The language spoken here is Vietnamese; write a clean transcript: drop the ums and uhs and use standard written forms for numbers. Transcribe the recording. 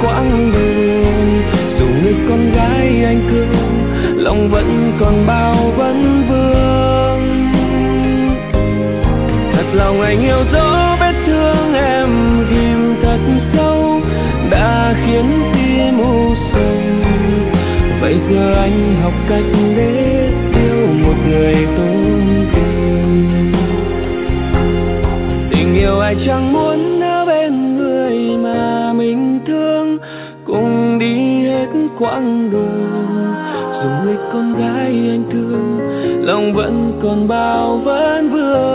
quãng đường. Dù người con gái anh thương, lòng vẫn còn bao vấn vương. Thật lòng anh hiểu rõ vết thương em ghim thật sâu đã khiến tim u sầu. Vậy giờ anh học cách để yêu một người tôn tình. Tình yêu ai chẳng muốn ở bên người mà mình thương, cùng đi hết quãng đường. Dù người con gái anh thương, lòng vẫn còn bao vấn vương.